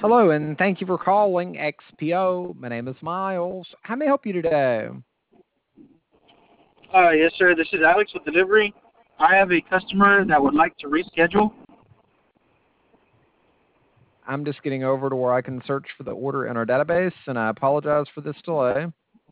Hello, and thank you for calling XPO. My name is Miles. How may I help you today? Yes, sir. This is Alex with delivery. I have a customer that would like to reschedule. I'm just getting over to where I can search for the order in our database, and I apologize for this delay.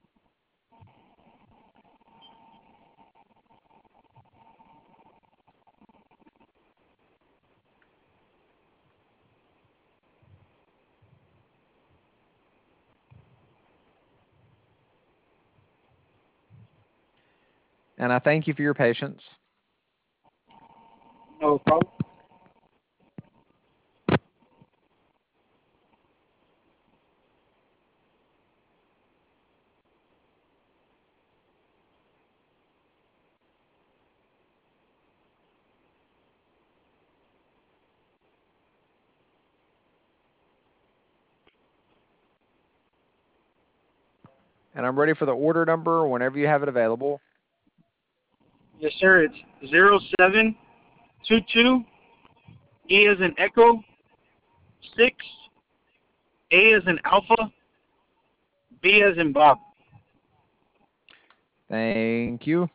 And I thank you for your patience. No problem. And I'm ready for the order number whenever you have it available. Yes, sir. It's 0722 E as in Echo 6 A as in Alpha B as in Bob. Thank you.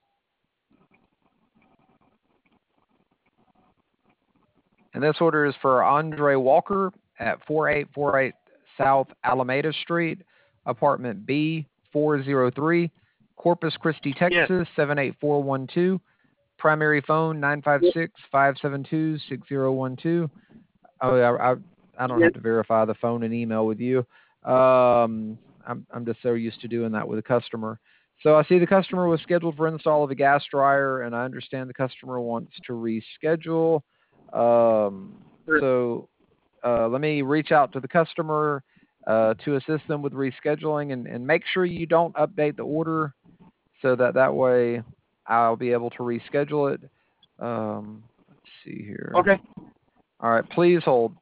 And this order is for Andre Walker at 4848 South Alameda Street, apartment B403, Corpus Christi, Yes. Texas 78412. Primary phone 956-572-6012. Oh, I don't Yes. have to verify the phone and email with you. I'm just so used to doing that with a customer. So I see the customer was scheduled for install of a gas dryer, and I understand the customer wants to reschedule. So let me reach out to the customer to assist them with rescheduling, and make sure you don't update the order so that way I'll be able to reschedule it. Let's see here. Okay. All right, please hold.